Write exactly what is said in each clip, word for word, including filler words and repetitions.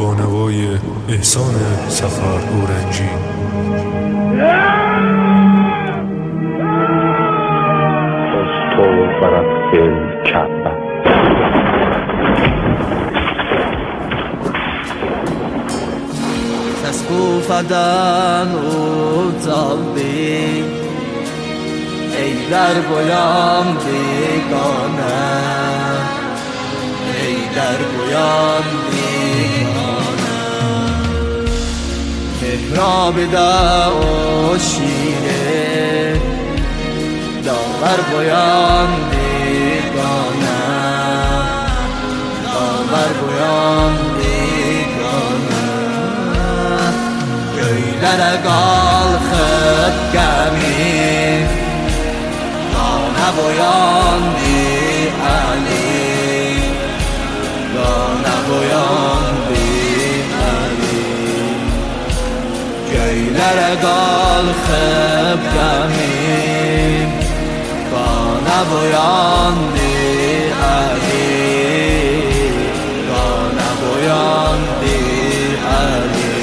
با نوای احسان سفر اورنجی. خست ورق الکعبه تسقوفدن و زالبی ای در گویان بیگانه، ای در گویان بیگانه. محراب دا و شیره داور گویان بیگانه، داور گویان بیگانه. گویلر گال خد گمی دانه بویان بی علی، دانه بویان بی علی. گویلر گال خد گمی دانه بویان بی علی، دانه بویان بی علی،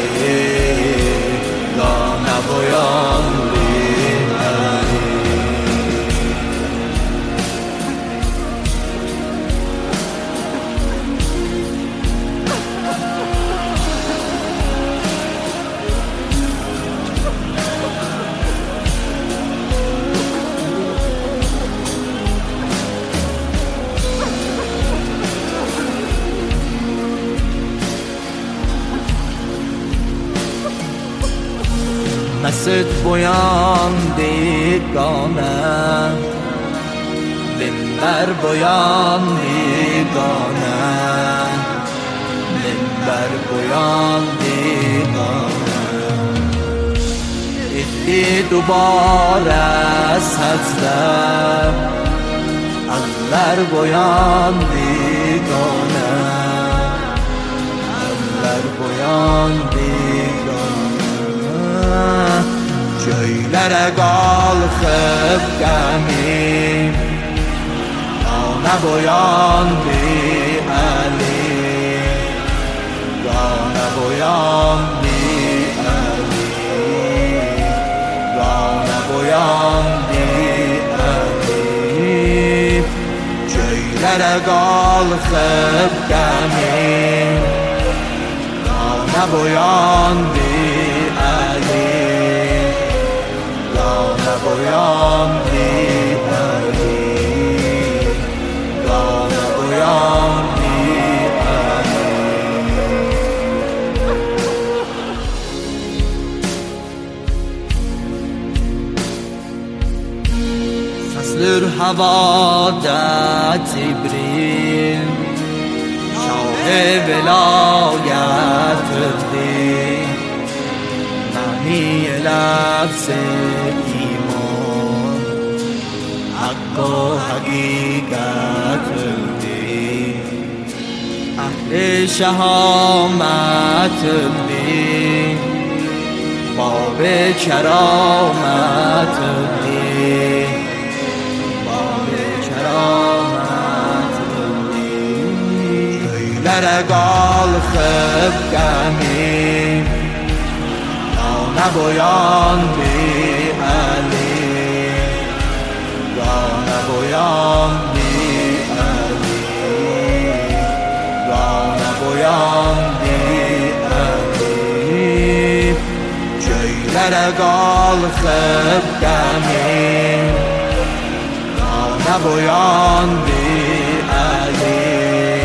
دانه بویان بی علی. مسجد بویان بیگانه، منبر بویان بیگانه، منبر بویان بیگانه. ادی دوباره سجده انور بویان بیگانه، انور بویان بیگانه. جویلر گال خب گمی دانه بویان بی علی، دانه بویان بی علی، دانه بویان بی علی. جویلر گال خب گمی دانه بویان بی علی، دانه بویان بی علی، دانه بویان بی علی. فصل هوا در جبریل شاه ولایت دی، معنی لفظ ایمان حق و حقیقت دی. اهل شهامت دی، باب کرامت دی، باب کرامت دی. گویلر گال خب گمی دانه بویان بی علی، دانه بویان بی علی، دانه بویان بی علی. جویلر گال خب گمی دانه بویان بی علی،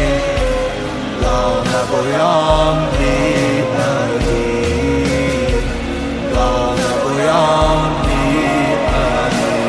دانه بویان بی علی، دانه بویان بی علی.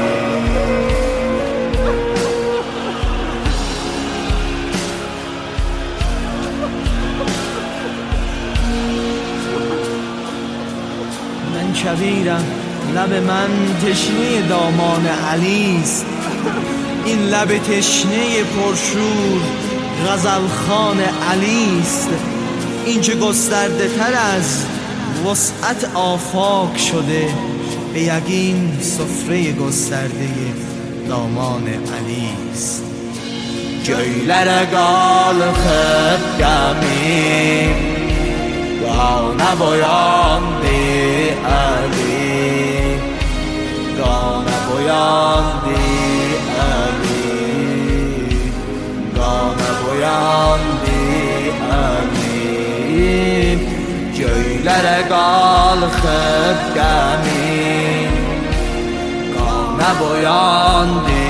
من کبیرم، لب من تشنه دامان علیست. این لب تشنه پرشور غزلخوان علیست. این که گسترده تر از وسعت آفاق شده، به یقین سفره گسترده دامان علیست. جویلر گال خب گمی Qana boyandı Ali, qana boyandı Ali, qana boyandı Ali. Göylərə qalxıb gəmi, qana boyandı